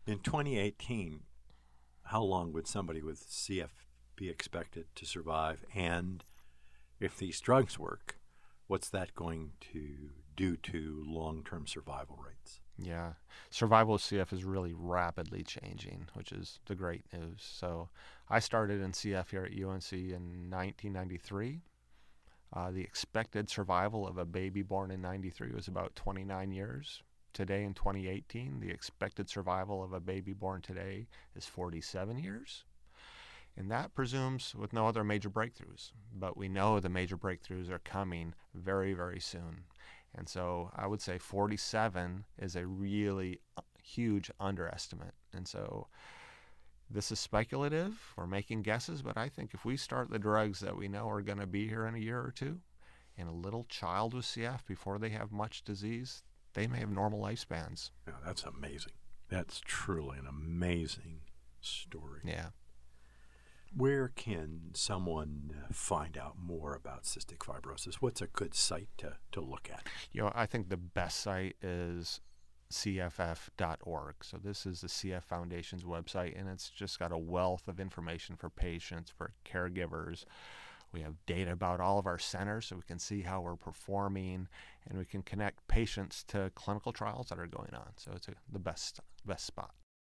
In 2018, how long would somebody with CF be expected to survive? And if these drugs work, what's that going to do to long-term survival rates? Yeah, survival of CF is really rapidly changing, which is the great news. So I started in CF here at UNC in 1993. The expected survival of a baby born in 93 was about 29 years. Today in 2018, the expected survival of a baby born today is 47 years. And that presumes with no other major breakthroughs. But we know the major breakthroughs are coming very, very soon. And so I would say 47 is a really huge underestimate. And so this is speculative. We're making guesses, but I think if we start the drugs that we know are going to be here in a year or two, and a little child with CF before they have much disease, they may have normal lifespans. Yeah, that's amazing. That's truly an amazing story. Yeah. Where can someone find out more about cystic fibrosis? What's a good site to look at? I think the best site is cff.org. So this is the CF Foundation's website, and it's just got a wealth of information for patients, for caregivers. We have data about all of our centers so we can see how we're performing, and we can connect patients to clinical trials that are going on. So it's the best spot.